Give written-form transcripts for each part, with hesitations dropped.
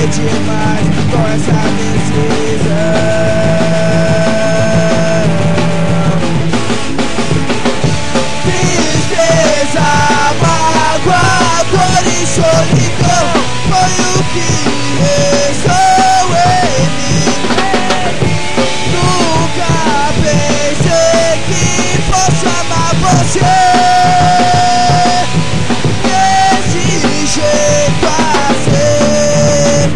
demais com essa decisão. Tristeza, mágoa, dor e solidão foi o que restou em mim. Nunca pensei que fosse amar você desse jeito assim.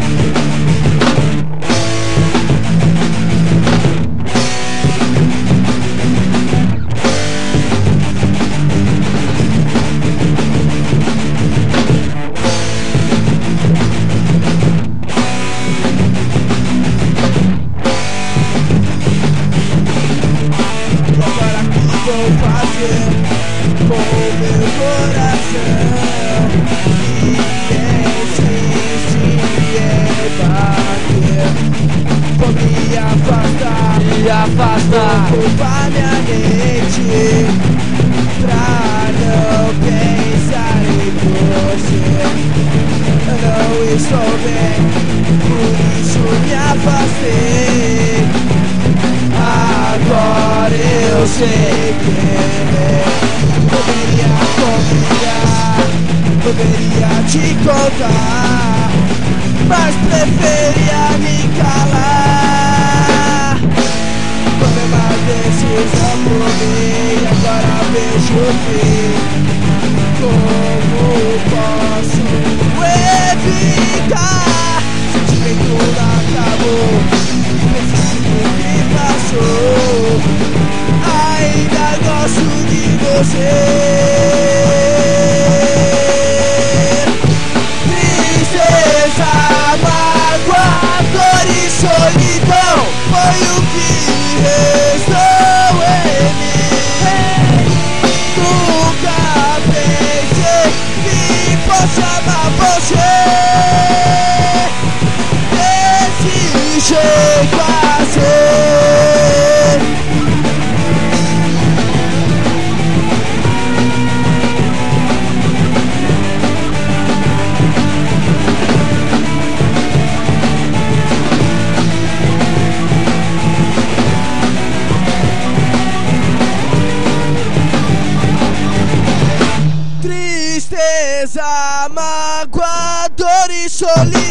Agora o que vou fazer com o meu coração que insiste em bater? Vou me afastar, vou ocupar minha mente pra não pensar em você. Eu não estou bem, por isso me afastei. Agora eu sei quem é. Poderia te contar, mas preferia me calar. Tomei uma decisão por mim, agora vejo o fim. Como posso evitar? Sentimento acabou, preciso que passou. Ainda gosto de você. Tristeza, mágoa, dor e solidão foi o que restou em mim. Nunca pensei que fosse amar você desse jeito assim. Tristeza, mágoa, dor e solidão